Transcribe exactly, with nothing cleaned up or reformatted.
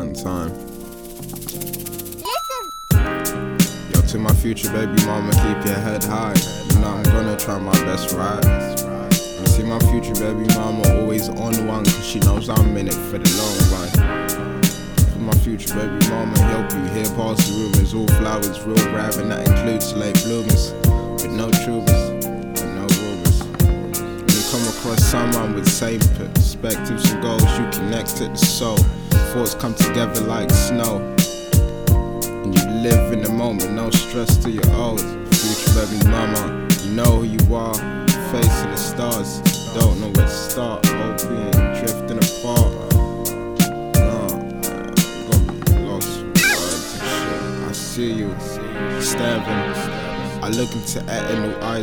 one time. Yo, to my future baby mama, keep your head high. You know I'm gonna try my best, right? You see my future baby mama always on one, cause she knows I'm in it for the long run. For my future baby mama, help you hear past the rumors. All flowers, real rap, and that includes late bloomers. With no troopers, and no rumors. When you come across someone with same perspectives and goals, you connect to the soul. Thoughts come together like snow. And you live in the moment, no stress till you're old. Future baby mama, you know who you are. Facing the stars, don't know where to start. Hope we ain't drifting apart. Nah, I'm gonna be lost with words and shit. I see you staring. I look into eternal eyes.